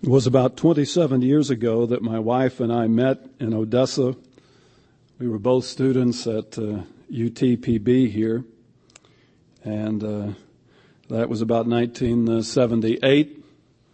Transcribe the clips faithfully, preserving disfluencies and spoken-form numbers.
It was about twenty-seven years ago that my wife and I met in Odessa. We were both students at uh, U T P B here, and uh, that was about nineteen seventy-eight.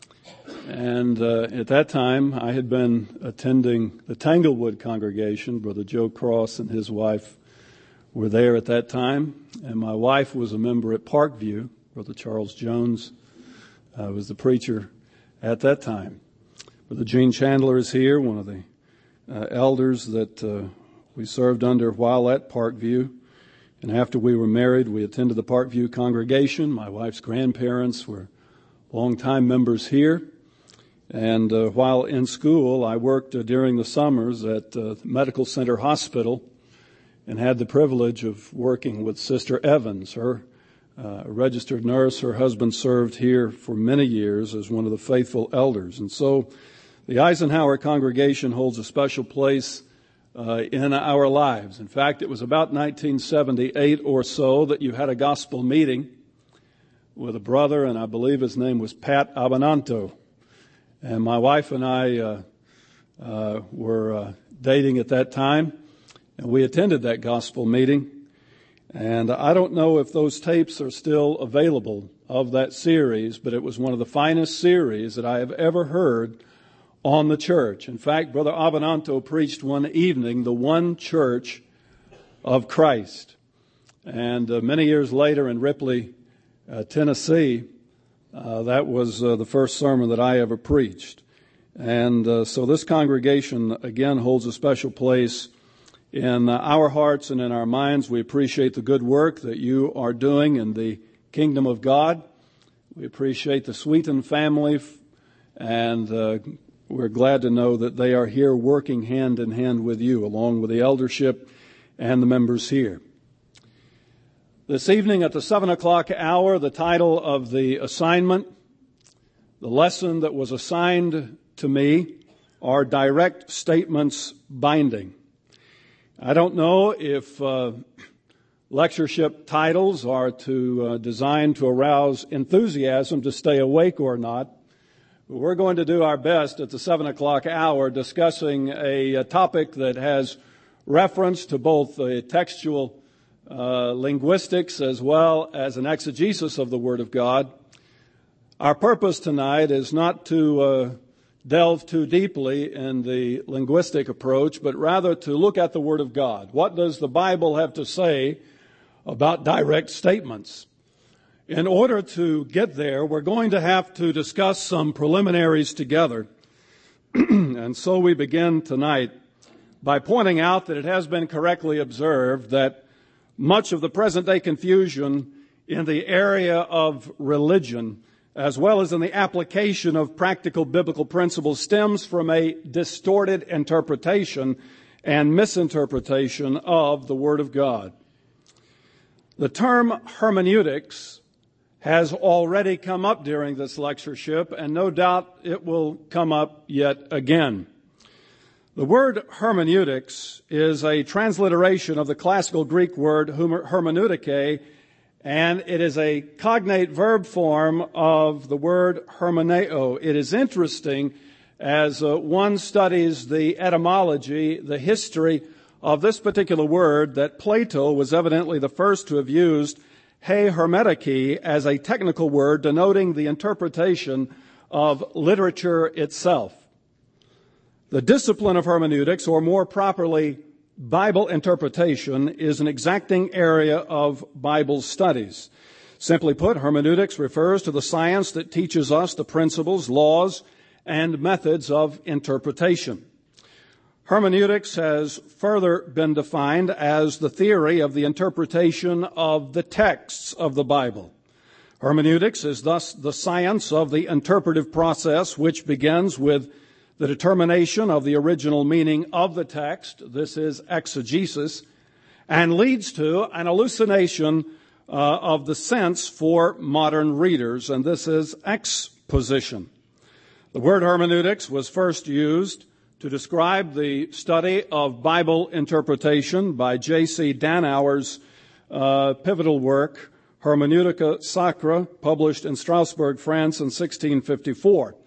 And uh, at that time, I had been attending the Tanglewood congregation. Brother Joe Cross and his wife were there at that time, and my wife was a member at Parkview. Brother Charles Jones uh, was the preacher at that time. Brother Gene Chandler is here, one of the uh, elders that uh, we served under while at Parkview. And after we were married, we attended the Parkview congregation. My wife's grandparents were longtime members here. And uh, while in school, I worked uh, during the summers at uh, Medical Center Hospital and had the privilege of working with Sister Evans, her Uh, a registered nurse. Her husband served here for many years as one of the faithful elders. And so the Eisenhower congregation holds a special place uh, in our lives. In fact, it was about nineteen seventy-eight or so that you had a gospel meeting with a brother, and I believe his name was Pat Abenanto. And my wife and I uh, uh, were uh, dating at that time, and we attended that gospel meeting. And I don't know if those tapes are still available of that series, but it was one of the finest series that I have ever heard on the church. In fact, Brother Abenanto preached one evening, the one church of Christ. And uh, many years later in Ripley, uh, Tennessee, uh, that was uh, the first sermon that I ever preached. And uh, so this congregation, again, holds a special place in our hearts and in our minds. We appreciate the good work that you are doing in the kingdom of God. We appreciate the Sweeten family, and uh, we're glad to know that they are here working hand in hand with you, along with the eldership and the members here. This evening at the seven o'clock hour, the title of the assignment, the lesson that was assigned to me, are Direct Statements Binding. I don't know if uh, lectureship titles are to uh, designed to arouse enthusiasm to stay awake or not. But we're going to do our best at the seven o'clock hour discussing a, a topic that has reference to both the textual uh, linguistics as well as an exegesis of the Word of God. Our purpose tonight is not to uh, delve too deeply in the linguistic approach, but rather to look at the Word of God. What does the Bible have to say about direct statements? In order to get there, we're going to have to discuss some preliminaries together. And so we begin tonight by pointing out that it has been correctly observed that much of the present-day confusion in the area of religion, as well as in the application of practical biblical principles, stems from a distorted interpretation and misinterpretation of the Word of God. The term hermeneutics has already come up during this lectureship, and no doubt it will come up yet again. The word hermeneutics is a transliteration of the classical Greek word hermeneutike, and it is a cognate verb form of the word hermeneo. It is interesting as uh, one studies the etymology, the history of this particular word, that Plato was evidently the first to have used he hermetike as a technical word denoting the interpretation of literature itself. The discipline of hermeneutics, or more properly, Bible interpretation, is an exacting area of Bible studies. Simply put, hermeneutics refers to the science that teaches us the principles, laws, and methods of interpretation. Hermeneutics has further been defined as the theory of the interpretation of the texts of the Bible. Hermeneutics is thus the science of the interpretive process, which begins with the determination of the original meaning of the text. This is exegesis, and leads to an elucidation uh, of the sense for modern readers, and this is exposition. The word hermeneutics was first used to describe the study of Bible interpretation by J C Dannauer's uh, pivotal work, Hermeneutica Sacra, published in Strasbourg, France in sixteen fifty-four.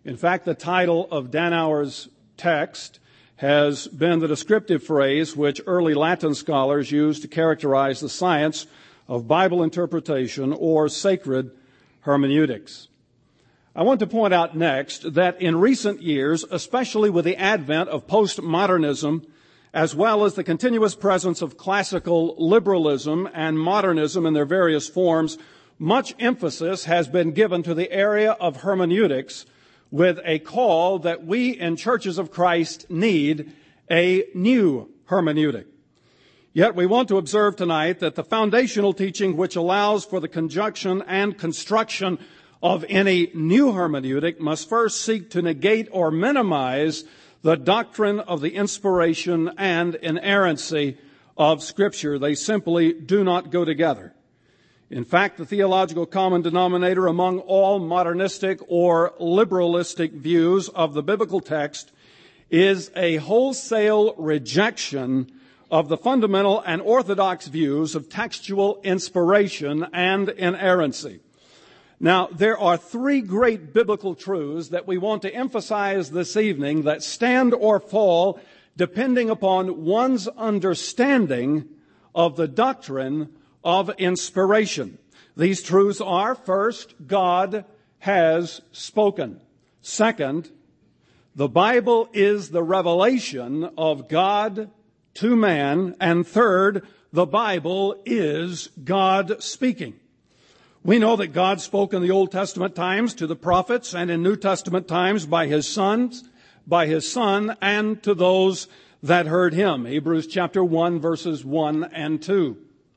In fact, the title of Danaur's text has been the descriptive phrase which early Latin scholars used to characterize the science of Bible interpretation or sacred hermeneutics. I want to point out next that in recent years, especially with the advent of postmodernism, as well as the continuous presence of classical liberalism and modernism in their various forms, much emphasis has been given to the area of hermeneutics, with a call that we in churches of Christ need a new hermeneutic. Yet we want to observe tonight that the foundational teaching which allows for the conjunction and construction of any new hermeneutic must first seek to negate or minimize the doctrine of the inspiration and inerrancy of Scripture. They simply do not go together. In fact, the theological common denominator among all modernistic or liberalistic views of the biblical text is a wholesale rejection of the fundamental and orthodox views of textual inspiration and inerrancy. Now, there are three great biblical truths that we want to emphasize this evening that stand or fall depending upon one's understanding of the doctrine of inspiration. These truths are, first, God has spoken. Second, the Bible is the revelation of God to man. And third, the Bible is God speaking. We know that God spoke in the Old Testament times to the prophets and in New Testament times by His sons, by His Son, and to those that heard Him. Hebrews chapter one, verses one and two.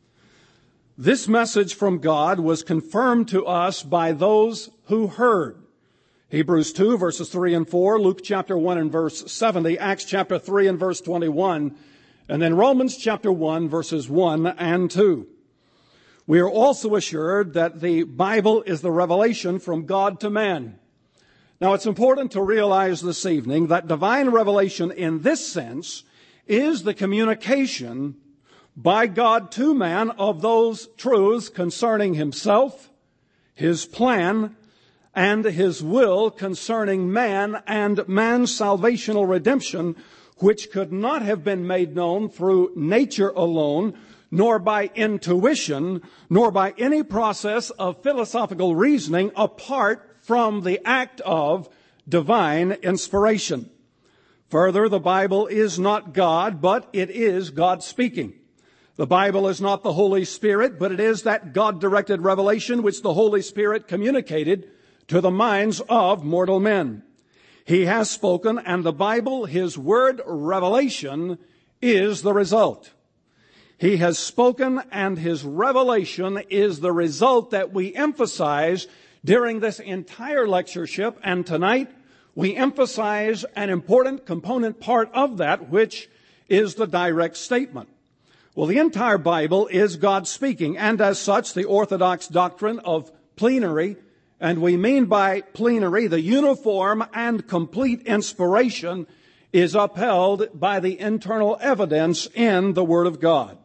This message from God was confirmed to us by those who heard. Hebrews two, verses three and four, Luke chapter one and verse seventy, Acts chapter three and verse twenty-one, and then Romans chapter one, verses one and two. We are also assured that the Bible is the revelation from God to man. Now, it's important to realize this evening that divine revelation in this sense is the communication by God to man of those truths concerning Himself, His plan, and His will concerning man and man's salvational redemption, which could not have been made known through nature alone, nor by intuition, nor by any process of philosophical reasoning apart from the act of divine inspiration. Further, the Bible is not God, but it is God speaking. The Bible is not the Holy Spirit, but it is that God-directed revelation which the Holy Spirit communicated to the minds of mortal men. He has spoken, and the Bible, His word, revelation, is the result. He has spoken, and His revelation is the result that we emphasize during this entire lectureship, and tonight we emphasize an important component part of that, which is the direct statement. Well, the entire Bible is God speaking, and as such, the orthodox doctrine of plenary, and we mean by plenary the uniform and complete inspiration, is upheld by the internal evidence in the Word of God.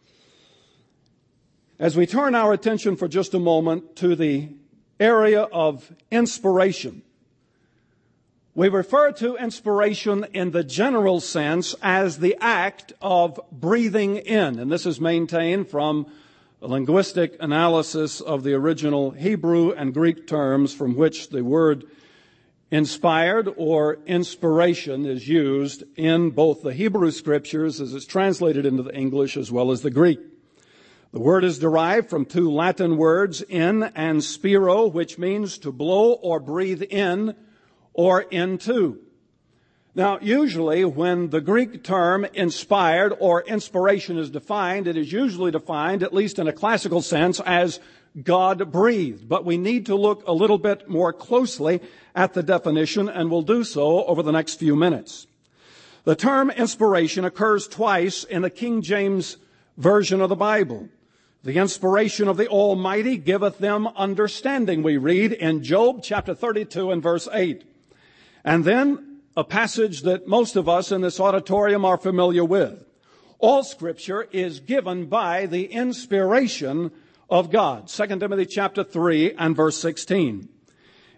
As we turn our attention for just a moment to the area of inspiration, we refer to inspiration in the general sense as the act of breathing in. And this is maintained from a linguistic analysis of the original Hebrew and Greek terms from which the word inspired or inspiration is used in both the Hebrew scriptures as it's translated into the English as well as the Greek. The word is derived from two Latin words, in and spiro, which means to blow or breathe in or into. Now, usually when the Greek term inspired or inspiration is defined, it is usually defined, at least in a classical sense, as God breathed. But we need to look a little bit more closely at the definition, and we'll do so over the next few minutes. The term inspiration occurs twice in the King James Version of the Bible. The inspiration of the Almighty giveth them understanding, we read in Job chapter thirty-two and verse eight. And then a passage that most of us in this auditorium are familiar with. All Scripture is given by the inspiration of God. Second Timothy chapter three and verse sixteen.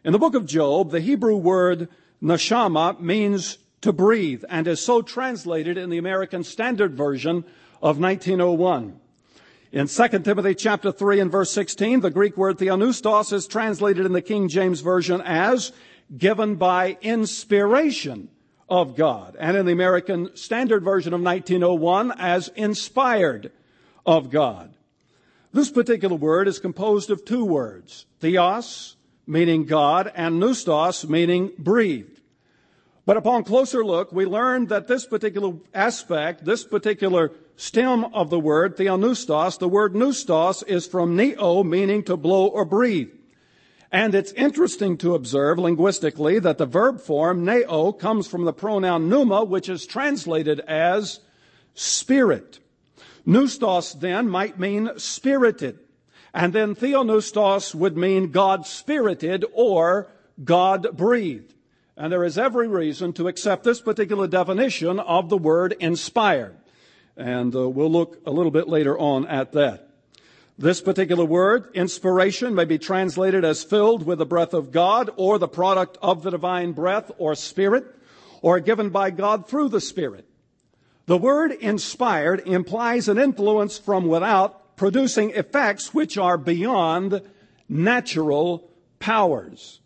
In the book of Job, the Hebrew word neshama means to breathe and is so translated in the American Standard Version of nineteen oh one. In Second Timothy chapter three and verse sixteen, the Greek word theopneustos is translated in the King James Version as given by inspiration of God, and in the American Standard Version of nineteen oh one as inspired of God. This particular word is composed of two words, theos, meaning God, and pneustos, meaning breathed. But upon closer look, we learned that this particular aspect, this particular stem of the word, theopneustos, the word pneustos is from neo, meaning to blow or breathe. And it's interesting to observe linguistically that the verb form neo comes from the pronoun pneuma, which is translated as spirit. Pneustos then might mean spirited. And then theopneustos would mean God-spirited or God-breathed. And there is every reason to accept this particular definition of the word inspired. And uh, we'll look a little bit later on at that. This particular word, inspiration, may be translated as filled with the breath of God or the product of the divine breath or spirit or given by God through the Spirit. The word inspired implies an influence from without, producing effects which are beyond natural powers.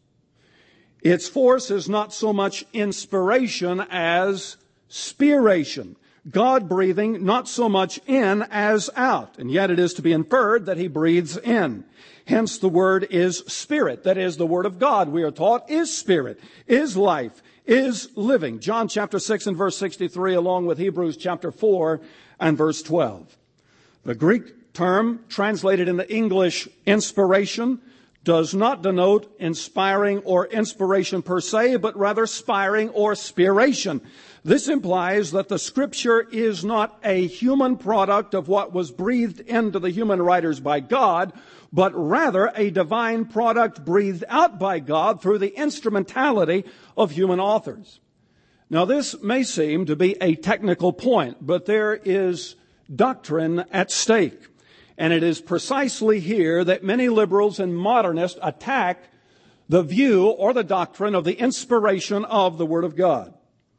Its force is not so much inspiration as spiration. God breathing not so much in as out. And yet it is to be inferred that he breathes in. Hence the word is spirit. That is, the word of God, we are taught, is spirit, is life, is living. John chapter six and verse sixty-three, along with Hebrews chapter four and verse twelve. The Greek term translated into English inspiration does not denote inspiring or inspiration per se, but rather spiring or spiration. This implies that the Scripture is not a human product of what was breathed into the human writers by God, but rather a divine product breathed out by God through the instrumentality of human authors. Now, this may seem to be a technical point, but there is doctrine at stake. And it is precisely here that many liberals and modernists attack the view or the doctrine of the inspiration of the Word of God.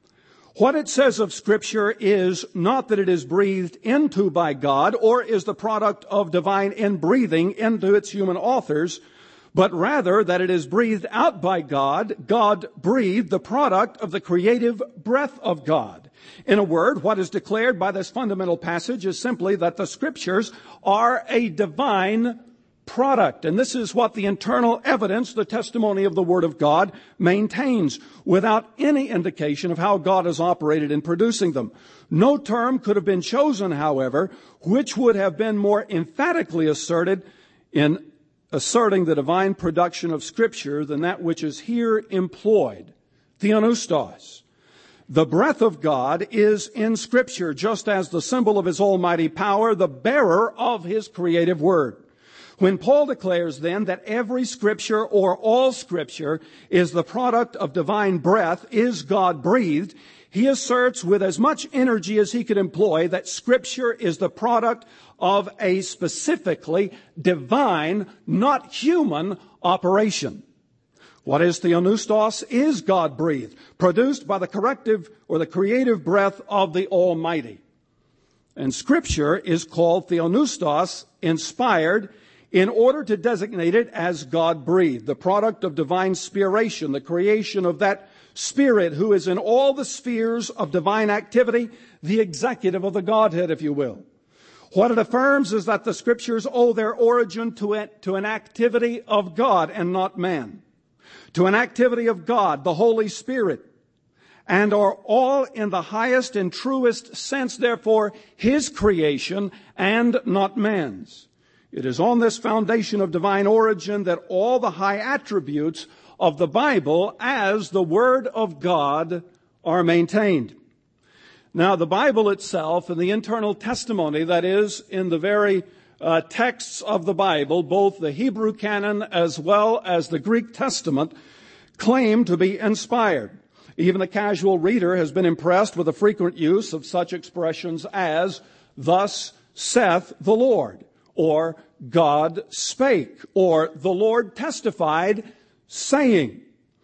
What it says of Scripture is not that it is breathed into by God or is the product of divine inbreathing into its human authors, but rather that it is breathed out by God, God breathed, the product of the creative breath of God. In a word, what is declared by this fundamental passage is simply that the Scriptures are a divine product. And this is what the internal evidence, the testimony of the Word of God, maintains, without any indication of how God has operated in producing them. No term could have been chosen, however, which would have been more emphatically asserted in asserting the divine production of Scripture than that which is here employed, theopneustos. The breath of God is in Scripture, just as the symbol of His almighty power, the bearer of His creative word. When Paul declares then that every Scripture or all Scripture is the product of divine breath, is God-breathed, he asserts with as much energy as he could employ that Scripture is the product of a specifically divine, not human, operation. What is theopneustos is God-breathed, produced by the corrective or the creative breath of the Almighty. And Scripture is called theopneustos, inspired, in order to designate it as God-breathed, the product of divine spiration, the creation of that Spirit who is in all the spheres of divine activity, the executive of the Godhead, if you will. What it affirms is that the Scriptures owe their origin to, it, to an activity of God and not man, to an activity of God, the Holy Spirit, and are all in the highest and truest sense, therefore, His creation and not man's. It is on this foundation of divine origin that all the high attributes of the Bible as the Word of God are maintained. Now, the Bible itself and the internal testimony, that is, in the very uh, texts of the Bible, both the Hebrew canon as well as the Greek Testament, claim to be inspired. Even the casual reader has been impressed with the frequent use of such expressions as, "Thus saith the Lord," or "God spake," or "the Lord testified," saying.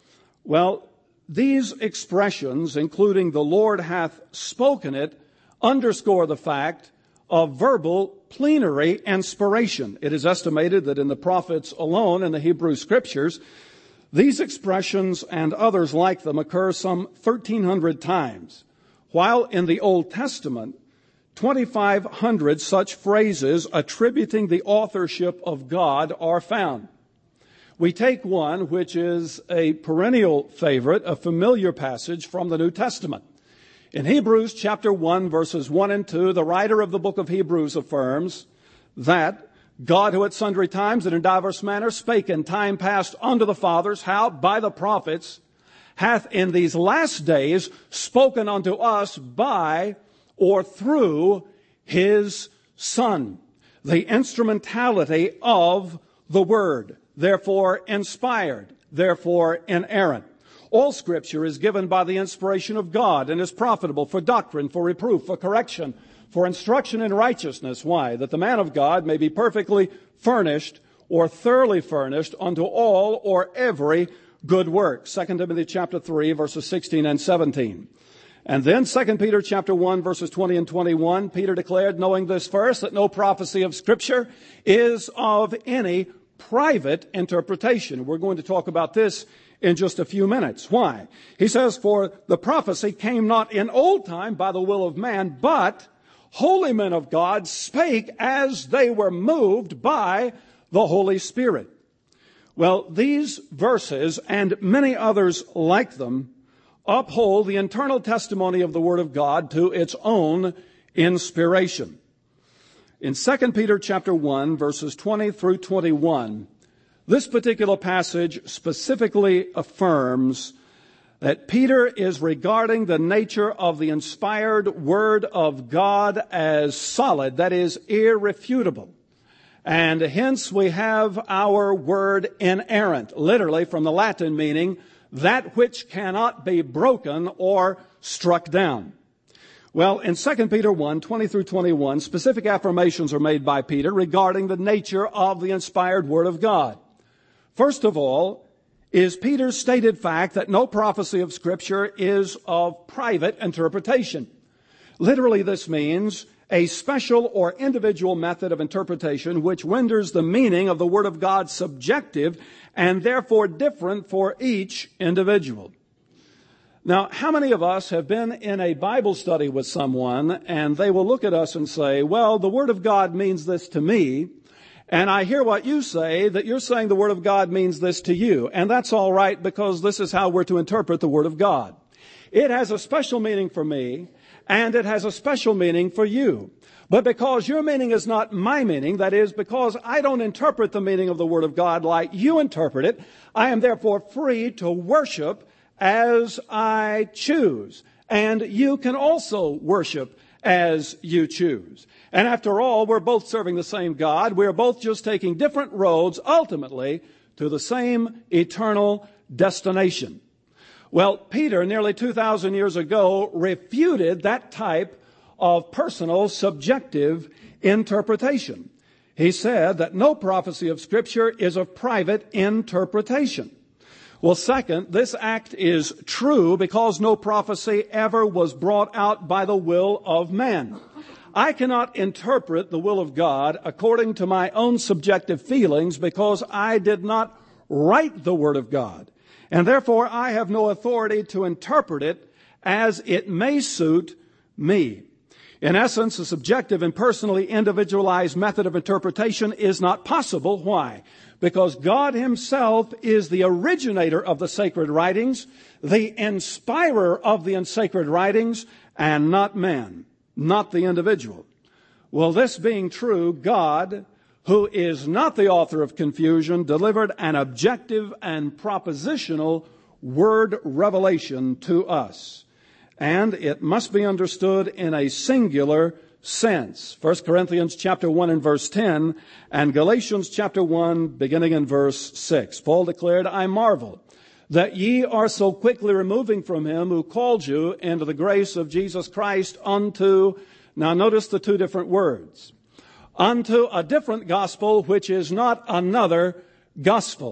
Well, these expressions, including the Lord hath spoken it, underscore the fact of verbal plenary inspiration. It is estimated that in the prophets alone, in the Hebrew Scriptures, these expressions and others like them occur some thirteen hundred times, while in the Old Testament, twenty-five hundred such phrases attributing the authorship of God are found. We take one which is a perennial favorite, a familiar passage from the New Testament. In Hebrews chapter one, verses one and two, the writer of the book of Hebrews affirms that God, who at sundry times and in divers manners spake in time past unto the fathers, how by the prophets, hath in these last days spoken unto us by or through his Son, the instrumentality of the Word, therefore inspired, therefore inerrant. All Scripture is given by the inspiration of God and is profitable for doctrine, for reproof, for correction, for instruction in righteousness. Why? That the man of God may be perfectly furnished or thoroughly furnished unto all or every good work. Second Timothy chapter three, verses sixteen and seventeen. And then Second Peter chapter one, verses twenty and twenty-one, Peter declared, knowing this first, that no prophecy of Scripture is of any private interpretation. We're going to talk about this in just a few minutes. Why? He says, for the prophecy came not in old time by the will of man, but holy men of God spake as they were moved by the Holy Spirit. Well, these verses and many others like them uphold the internal testimony of the Word of God to its own inspiration. In Second Peter chapter one, verses twenty through twenty-one, this particular passage specifically affirms that Peter is regarding the nature of the inspired Word of God as solid, that is, irrefutable. And hence we have our word inerrant, literally from the Latin meaning that which cannot be broken or struck down. Well, in Second Peter one, twenty through twenty-one, specific affirmations are made by Peter regarding the nature of the inspired Word of God. First of all, is Peter's stated fact that no prophecy of Scripture is of private interpretation. Literally, this means a special or individual method of interpretation which renders the meaning of the Word of God subjective and therefore different for each individual. Now, how many of us have been in a Bible study with someone and they will look at us and say, well, the Word of God means this to me, and I hear what you say, that you're saying the Word of God means this to you. And that's all right, because this is how we're to interpret the Word of God. It has a special meaning for me, and it has a special meaning for you. But because your meaning is not my meaning, that is, because I don't interpret the meaning of the Word of God like you interpret it, I am therefore free to worship as I choose. And you can also worship as you choose. And after all, we're both serving the same God. We're both just taking different roads, ultimately, to the same eternal destination. Well, Peter, nearly two thousand years ago, refuted that type of personal, subjective interpretation. He said that no prophecy of Scripture is of private interpretation. Well, second, this act is true because no prophecy ever was brought out by the will of man. I cannot interpret the will of God according to my own subjective feelings because I did not write the Word of God. And therefore, I have no authority to interpret it as it may suit me. In essence, a subjective and personally individualized method of interpretation is not possible. Why? Because God Himself is the originator of the sacred writings, the inspirer of the sacred writings, and not man, not the individual. Well, this being true, God, who is not the author of confusion, delivered an objective and propositional word revelation to us. And it must be understood in a singular sense. First Corinthians chapter one and verse ten and Galatians chapter one beginning in verse six. Paul declared, I marvel that ye are so quickly removing from him who called you into the grace of Jesus Christ unto, now notice the two different words, unto a different gospel which is not another gospel.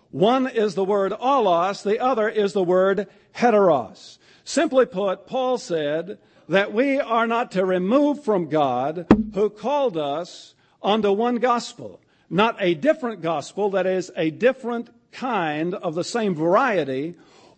One is the word allos, the other is the word heteros. Simply put, Paul said that we are not to remove from God who called us unto one gospel, not a different gospel, that is a different kind of the same variety,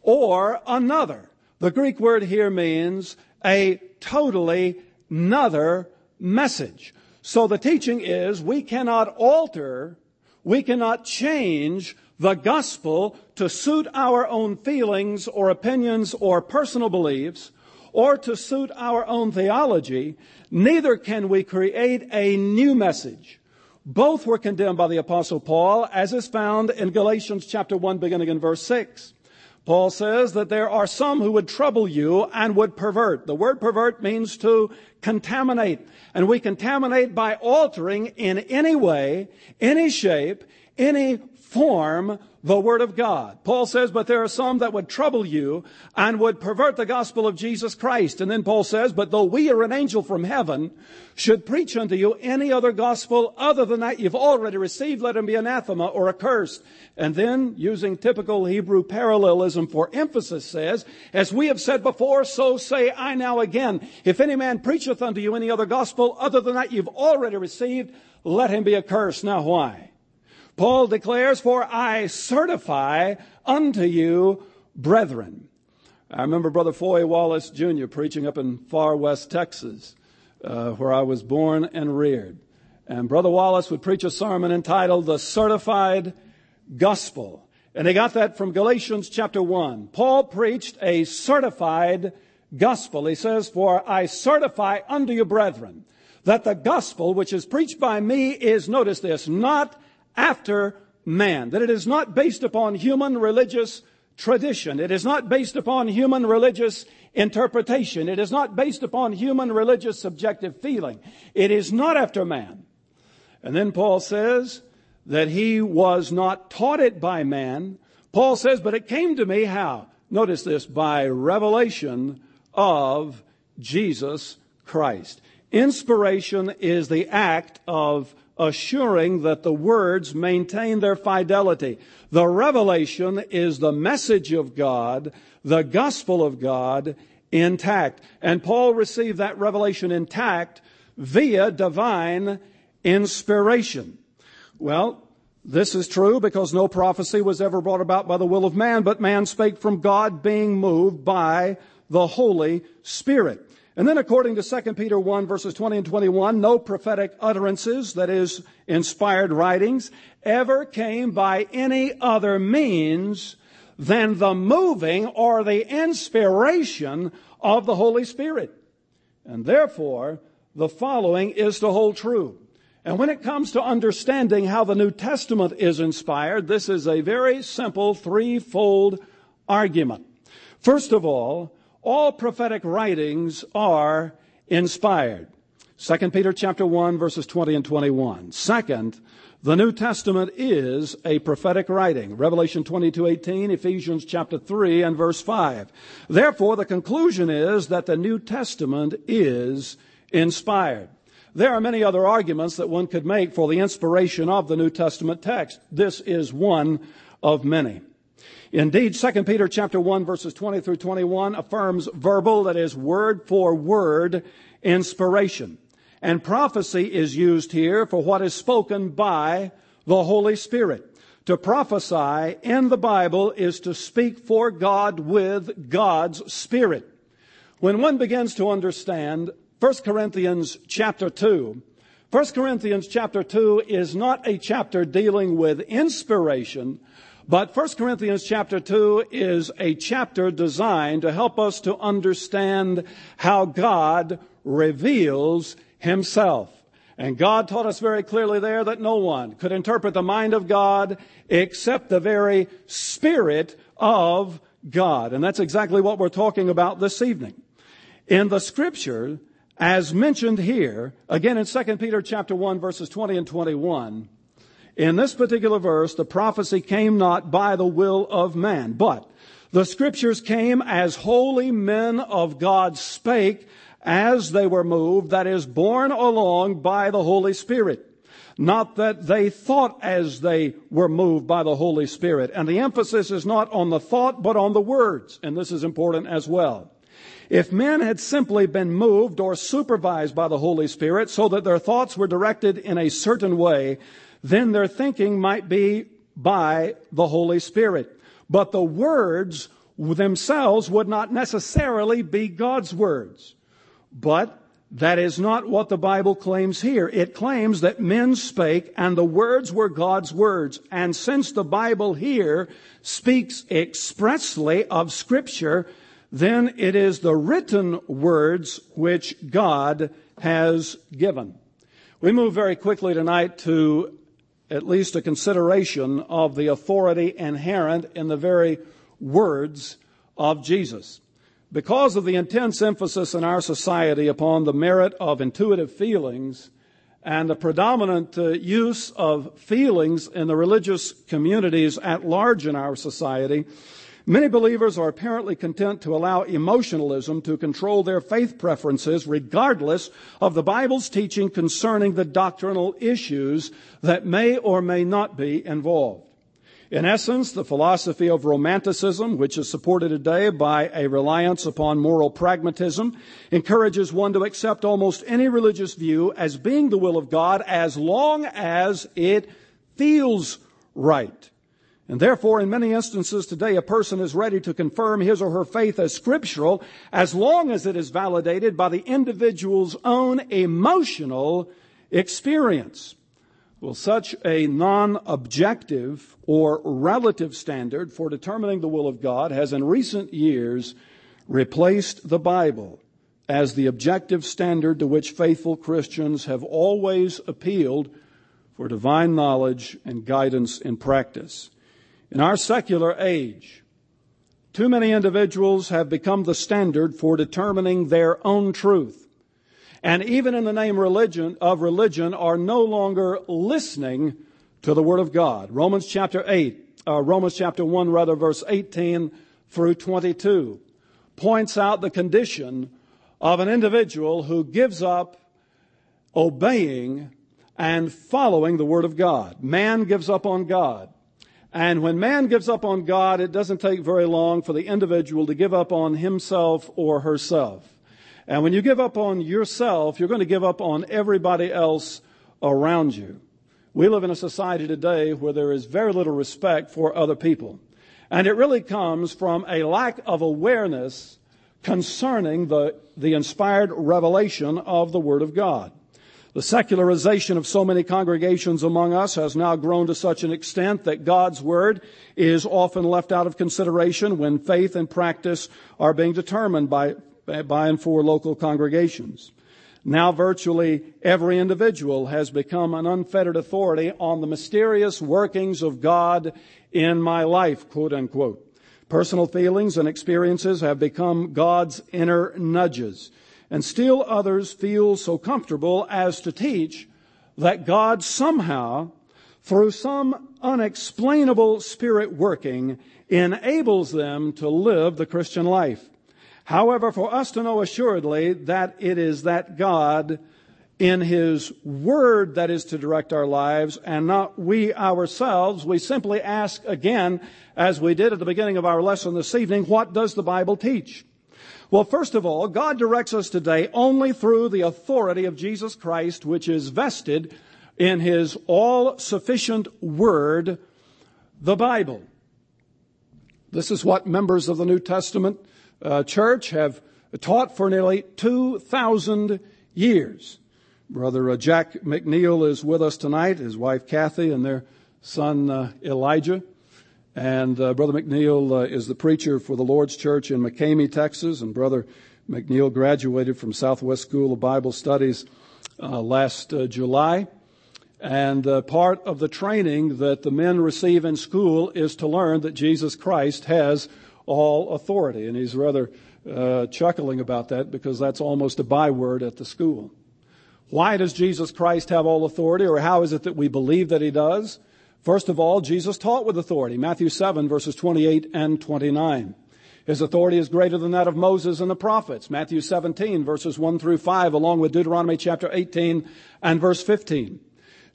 or another. The Greek word here means a totally another message. So the teaching is we cannot alter, we cannot change the gospel to suit our own feelings or opinions or personal beliefs, or to suit our own theology. Neither can we create a new message. Both were condemned by the Apostle Paul, as is found in Galatians chapter one, beginning in verse six. Paul says that there are some who would trouble you and would pervert. The word pervert means to contaminate. And we contaminate by altering in any way, any shape, any form the Word of God. Paul says, but there are some that would trouble you and would pervert the gospel of Jesus Christ. And then Paul says, but though we or an angel from heaven should preach unto you any other gospel other than that you've already received, let him be anathema or accursed. And then, using typical Hebrew parallelism for emphasis, says, as we have said before, so say I now again. If any man preacheth unto you any other gospel other than that you've already received, let him be accursed. Now why? Paul declares, for I certify unto you, brethren. I remember Brother Foy Wallace Junior preaching up in far west Texas, uh, where I was born and reared. And Brother Wallace would preach a sermon entitled, The Certified Gospel. And he got that from Galatians chapter one. Paul preached a certified gospel. He says, for I certify unto you, brethren, that the gospel which is preached by me is, notice this, not after man, that it is not based upon human religious tradition. It is not based upon human religious interpretation. It is not based upon human religious subjective feeling. It is not after man. And then Paul says that he was not taught it by man. Paul says, but it came to me how? Notice this, by revelation of Jesus Christ. Inspiration is the act of assuring that the words maintain their fidelity. The revelation is the message of God, the gospel of God, intact. And Paul received that revelation intact via divine inspiration. Well, this is true because no prophecy was ever brought about by the will of man, but man spake from God, being moved by the Holy Spirit. And then according to Second Peter one, verses twenty and twenty-one, no prophetic utterances, that is, inspired writings, ever came by any other means than the moving or the inspiration of the Holy Spirit. And therefore, the following is to hold true. And when it comes to understanding how the New Testament is inspired, this is a very simple threefold argument. First of all, all prophetic writings are inspired. Second Peter chapter one, verses twenty and twenty-one. Second, the New Testament is a prophetic writing. Revelation twenty-two eighteen, Ephesians chapter three and verse five. Therefore, the conclusion is that the New Testament is inspired. There are many other arguments that one could make for the inspiration of the New Testament text. This is one of many. Indeed, Second Peter chapter one, verses twenty through twenty-one affirms verbal, that is, word for word inspiration. And prophecy is used here for what is spoken by the Holy Spirit. To prophesy in the Bible is to speak for God with God's Spirit. When one begins to understand First Corinthians chapter two, First Corinthians chapter two is not a chapter dealing with inspiration, but First Corinthians chapter two is a chapter designed to help us to understand how God reveals Himself. And God taught us very clearly there that no one could interpret the mind of God except the very Spirit of God. And that's exactly what we're talking about this evening. In the Scripture, as mentioned here, again in Second Peter chapter one, verses twenty and twenty-one, in this particular verse, the prophecy came not by the will of man, but the Scriptures came as holy men of God spake as they were moved, that is, borne along by the Holy Spirit. not that they thought as they were moved by the Holy Spirit. And the emphasis is not on the thought, but on the words. And this is important as well. If men had simply been moved or supervised by the Holy Spirit so that their thoughts were directed in a certain way, then their thinking might be by the Holy Spirit. But the words themselves would not necessarily be God's words. But that is not what the Bible claims here. It claims that men spake and the words were God's words. And since the Bible here speaks expressly of Scripture, then it is the written words which God has given. We move very quickly tonight to at least a consideration of the authority inherent in the very words of Jesus. Because of the intense emphasis in our society upon the merit of intuitive feelings and the predominant uh, use of feelings in the religious communities at large in our society, many believers are apparently content to allow emotionalism to control their faith preferences regardless of the Bible's teaching concerning the doctrinal issues that may or may not be involved. In essence, the philosophy of romanticism, which is supported today by a reliance upon moral pragmatism, encourages one to accept almost any religious view as being the will of God as long as it feels right. And therefore, in many instances today, a person is ready to confirm his or her faith as scriptural as long as it is validated by the individual's own emotional experience. Well, such a non-objective or relative standard for determining the will of God has in recent years replaced the Bible as the objective standard to which faithful Christians have always appealed for divine knowledge and guidance in practice. In our secular age, too many individuals have become the standard for determining their own truth. And even in the name religion of religion are no longer listening to the Word of God. Romans chapter eight, uh, Romans chapter one, rather, verse eighteen through twenty-two points out the condition of an individual who gives up obeying and following the Word of God. Man gives up on God. And when man gives up on God, it doesn't take very long for the individual to give up on himself or herself. And when you give up on yourself, you're going to give up on everybody else around you. We live in a society today where there is very little respect for other people. And it really comes from a lack of awareness concerning the, the inspired revelation of the Word of God. The secularization of so many congregations among us has now grown to such an extent that God's Word is often left out of consideration when faith and practice are being determined by by and for local congregations. Now virtually every individual has become an unfettered authority on the mysterious workings of God in my life, quote unquote. Personal feelings and experiences have become God's inner nudges. And still others feel so comfortable as to teach that God somehow, through some unexplainable spirit working, enables them to live the Christian life. However, for us to know assuredly that it is that God in His Word that is to direct our lives and not we ourselves, we simply ask again, as we did at the beginning of our lesson this evening, what does the Bible teach? Well, first of all, God directs us today only through the authority of Jesus Christ, which is vested in His all-sufficient Word, the Bible. This is what members of the New Testament Uh, church have taught for nearly two thousand years. Brother uh, Jack McNeil is with us tonight, his wife Kathy and their son uh, Elijah. And uh, Brother McNeil uh, is the preacher for the Lord's Church in McCamey, Texas. And Brother McNeil graduated from Southwest School of Bible Studies uh, last uh, July. And uh, part of the training that the men receive in school is to learn that Jesus Christ has all authority. And he's rather uh, chuckling about that because that's almost a byword at the school. Why does Jesus Christ have all authority, or how is it that we believe that He does? First of all, Jesus taught with authority. Matthew seven, verses twenty-eight and twenty-nine. His authority is greater than that of Moses and the prophets. Matthew seventeen, verses one through five, along with Deuteronomy chapter eighteen and verse fifteen.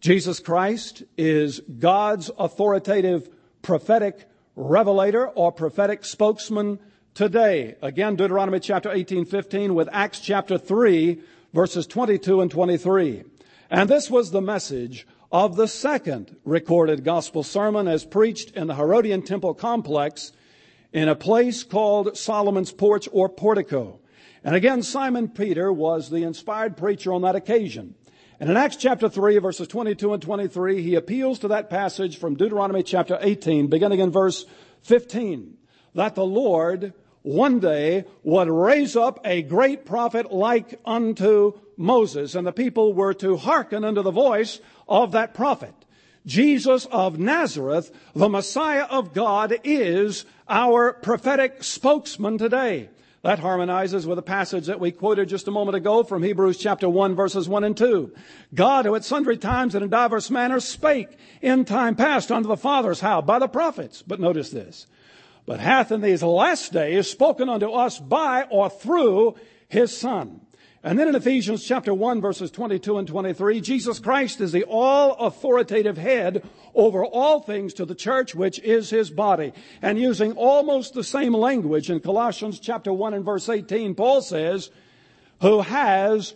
Jesus Christ is God's authoritative prophetic revelator or prophetic spokesman today. Again, Deuteronomy chapter eighteen fifteen with Acts chapter three, verses twenty-two and twenty-three. And this was the message of the second recorded gospel sermon as preached in the Herodian temple complex in a place called Solomon's Porch or Portico. And again, Simon Peter was the inspired preacher on that occasion. And in Acts chapter three, verses twenty-two and twenty-three, he appeals to that passage from Deuteronomy chapter eighteen, beginning in verse fifteen, that the Lord one day would raise up a great prophet like unto Moses, and the people were to hearken unto the voice of that prophet. Jesus of Nazareth, the Messiah of God, is our prophetic spokesman today. That harmonizes with a passage that we quoted just a moment ago from Hebrews chapter one, verses one and two. God, who at sundry times and in diverse manners spake in time past unto the fathers, how? By the prophets. But notice this. But hath in these last days spoken unto us by or through his Son. And then in Ephesians chapter one, verses twenty-two and twenty-three, Jesus Christ is the all-authoritative head over all things to the church, which is his body. And using almost the same language in Colossians chapter one and verse eighteen, Paul says, who has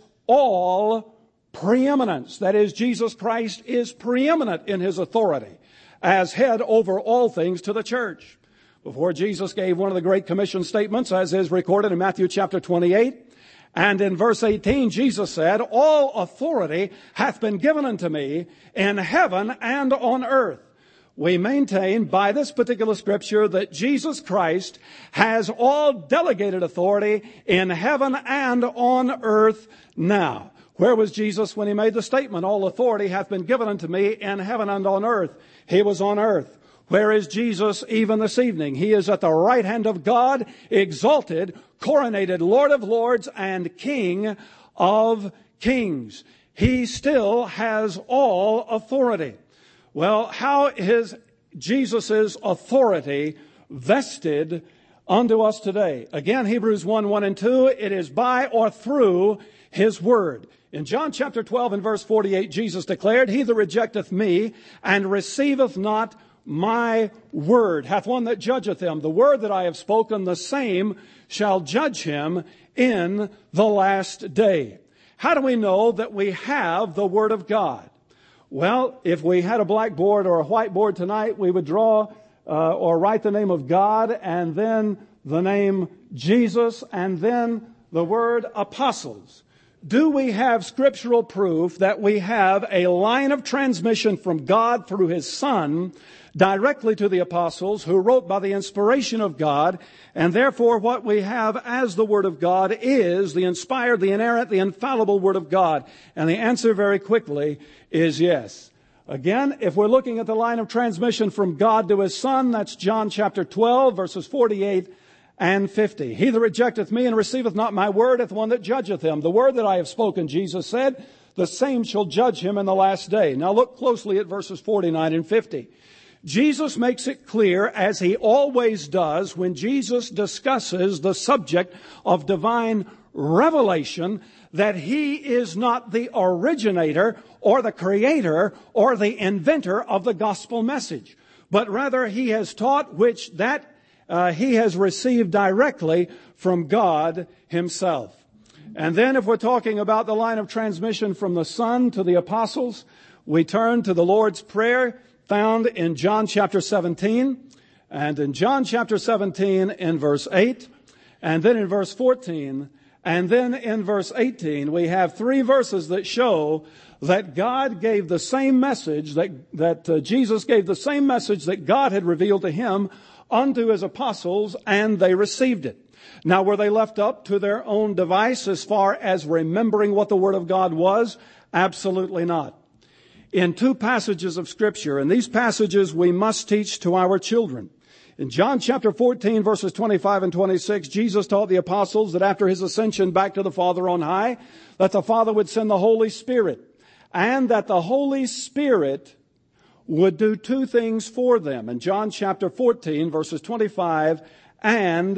all preeminence. That is, Jesus Christ is preeminent in his authority as head over all things to the church. Before Jesus gave one of the Great Commission statements, as is recorded in Matthew chapter twenty-eight, and in verse eighteen, Jesus said, all authority hath been given unto me in heaven and on earth. We maintain by this particular scripture that Jesus Christ has all delegated authority in heaven and on earth now. Where was Jesus when he made the statement, all authority hath been given unto me in heaven and on earth? He was on earth. Where is Jesus even this evening? He is at the right hand of God, exalted, coronated Lord of Lords and King of Kings. He still has all authority. Well, how is Jesus' authority vested unto us today? Again, Hebrews one, one and two, it is by or through his word. In John chapter twelve and verse forty-eight, Jesus declared, he that rejecteth me and receiveth not my word hath one that judgeth him. The word that I have spoken, the same shall judge him in the last day. How do we know that we have the word of God? Well, if we had a blackboard or a whiteboard tonight, we would draw uh, or write the name of God and then the name Jesus and then the word apostles. Do we have scriptural proof that we have a line of transmission from God through his Son directly to the apostles who wrote by the inspiration of God, and therefore what we have as the Word of God is the inspired, the inerrant, the infallible Word of God? And the answer very quickly is yes. Again, if we're looking at the line of transmission from God to his Son, that's John chapter twelve, verses forty-eight and fifty. He that rejecteth me and receiveth not my word hath one that judgeth him. The word that I have spoken, Jesus said, the same shall judge him in the last day. Now look closely at verses forty-nine and fifty. Jesus makes it clear, as he always does when Jesus discusses the subject of divine revelation, that he is not the originator or the creator or the inventor of the gospel message, but rather he has taught which that uh, he has received directly from God himself. And then if we're talking about the line of transmission from the Son to the apostles, we turn to the Lord's Prayer found in John chapter seventeen, and in John chapter seventeen in verse eight, and then in verse fourteen, and then in verse eighteen, we have three verses that show that God gave the same message, that, that uh, Jesus gave the same message that God had revealed to him unto his apostles, and they received it. Now, were they left up to their own device as far as remembering what the Word of God was? Absolutely not. In two passages of Scripture, and these passages we must teach to our children. In John chapter fourteen, verses twenty-five and twenty-six, Jesus taught the apostles that after his ascension back to the Father on high, that the Father would send the Holy Spirit, and that the Holy Spirit would do two things for them. In John chapter fourteen, verses twenty-five and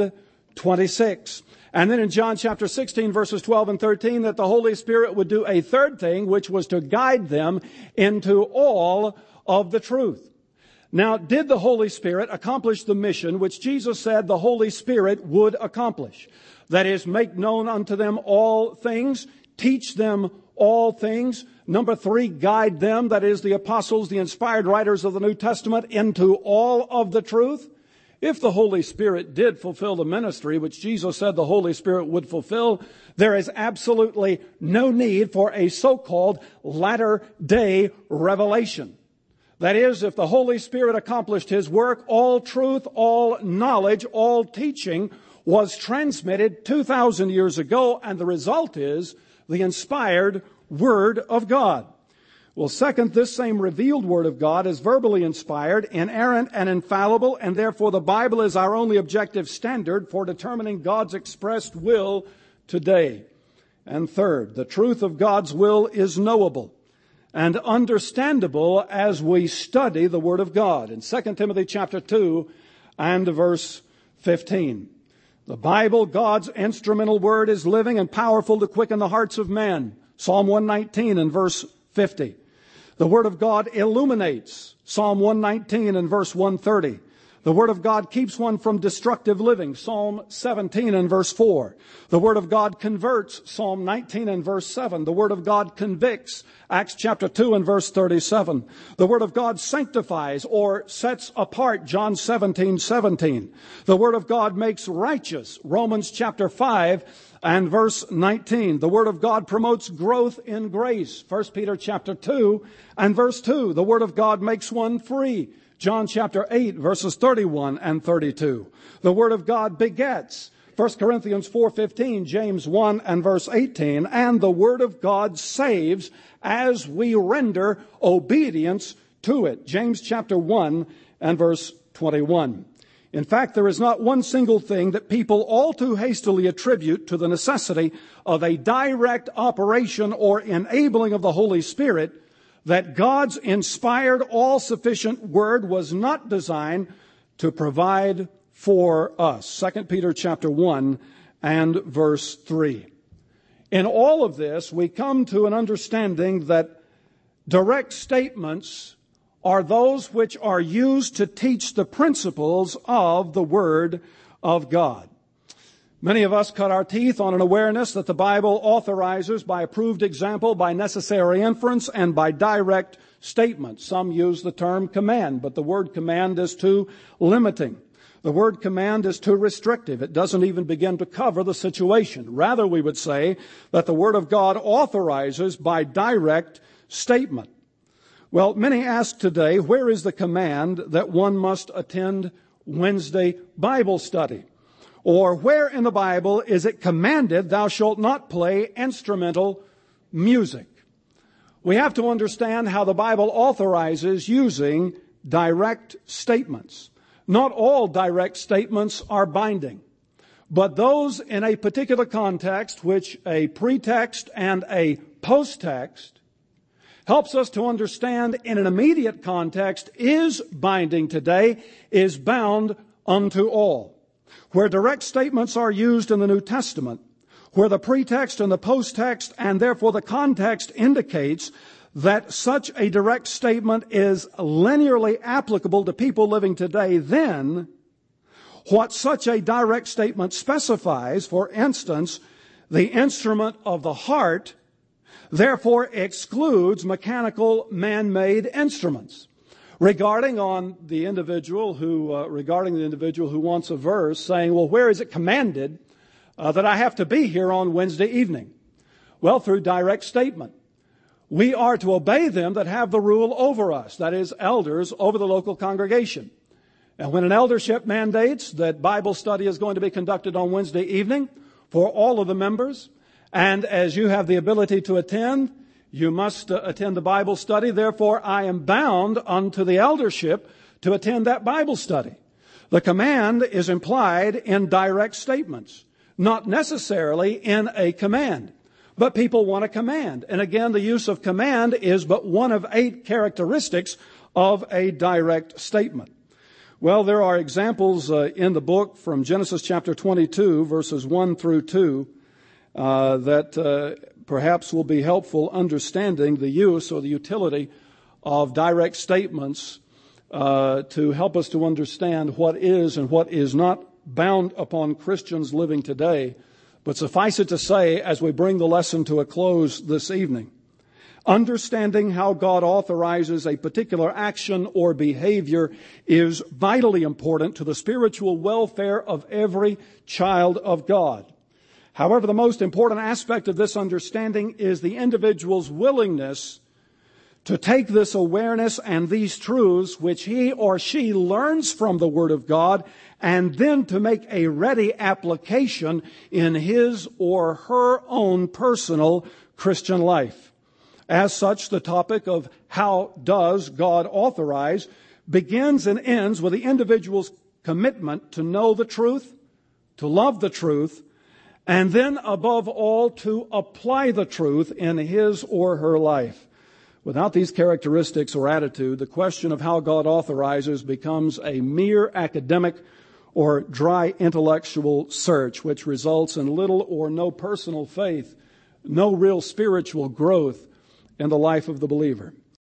twenty-six. And then in John chapter sixteen, verses twelve and thirteen, that the Holy Spirit would do a third thing, which was to guide them into all of the truth. Now, did the Holy Spirit accomplish the mission which Jesus said the Holy Spirit would accomplish? That is, make known unto them all things, teach them all things. Number three, guide them, that is, the apostles, the inspired writers of the New Testament, into all of the truth. If the Holy Spirit did fulfill the ministry which Jesus said the Holy Spirit would fulfill, there is absolutely no need for a so-called latter-day revelation. That is, if the Holy Spirit accomplished His work, all truth, all knowledge, all teaching was transmitted two thousand years ago, and the result is the inspired Word of God. Well, second, this same revealed Word of God is verbally inspired, inerrant, and infallible, and therefore the Bible is our only objective standard for determining God's expressed will today. And third, the truth of God's will is knowable and understandable as we study the Word of God. In Second Timothy chapter two and verse fifteen, the Bible, God's instrumental Word, is living and powerful to quicken the hearts of men. Psalm one nineteen and verse fifty. The Word of God illuminates. Psalm one nineteen and verse one thirty. The Word of God keeps one from destructive living. Psalm seventeen and verse four. The Word of God converts. Psalm nineteen and verse seven. The Word of God convicts. Acts chapter two and verse thirty-seven. The Word of God sanctifies or sets apart. John seventeen seventeen. The Word of God makes righteous. Romans chapter five and verse nineteen. The Word of God promotes growth in grace. First Peter chapter two and verse two. The Word of God makes one free. John chapter eight, verses thirty-one and thirty-two. The Word of God begets. First Corinthians four fifteen, James one and verse eighteen. And the Word of God saves as we render obedience to it. James chapter one and verse twenty-one. In fact, there is not one single thing that people all too hastily attribute to the necessity of a direct operation or enabling of the Holy Spirit that God's inspired, all-sufficient Word was not designed to provide for us. Second Peter chapter one and verse three. In all of this, we come to an understanding that direct statements are those which are used to teach the principles of the Word of God. Many of us cut our teeth on an awareness that the Bible authorizes by approved example, by necessary inference, and by direct statement. Some use the term command, but the word command is too limiting. The word command is too restrictive. It doesn't even begin to cover the situation. Rather, we would say that the Word of God authorizes by direct statement. Well, many ask today, where is the command that one must attend Wednesday Bible study? Or where in the Bible is it commanded, thou shalt not play instrumental music? We have to understand how the Bible authorizes using direct statements. Not all direct statements are binding, but those in a particular context, which a pretext and a post-text helps us to understand in an immediate context is binding today, is bound unto all. Where direct statements are used in the New Testament, where the pretext and the post-text and therefore the context indicates that such a direct statement is linearly applicable to people living today, then what such a direct statement specifies, for instance, the instrument of the heart, therefore excludes mechanical man-made instruments. Regarding on the individual who, uh, regarding the individual who wants a verse saying, well, where is it commanded uh, that I have to be here on Wednesday evening? Well, through direct statement. We are to obey them that have the rule over us, that is, elders over the local congregation. And when an eldership mandates that Bible study is going to be conducted on Wednesday evening for all of the members, and as you have the ability to attend, you must uh, attend the Bible study. Therefore, I am bound unto the eldership to attend that Bible study. The command is implied in direct statements, not necessarily in a command. But people want a command. And again, the use of command is but one of eight characteristics of a direct statement. Well, there are examples uh, in the book from Genesis chapter twenty-two, verses one through two, uh, that uh, perhaps will be helpful understanding the use or the utility of direct statements uh, to help us to understand what is and what is not bound upon Christians living today. But suffice it to say, as we bring the lesson to a close this evening, understanding how God authorizes a particular action or behavior is vitally important to the spiritual welfare of every child of God. However, the most important aspect of this understanding is the individual's willingness to take this awareness and these truths which he or she learns from the Word of God and then to make a ready application in his or her own personal Christian life. As such, the topic of how does God authorize begins and ends with the individual's commitment to know the truth, to love the truth, and then above all to apply the truth in his or her life. Without these characteristics or attitude, the question of how God authorizes becomes a mere academic or dry intellectual search, which results in little or no personal faith, no real spiritual growth in the life of the believer.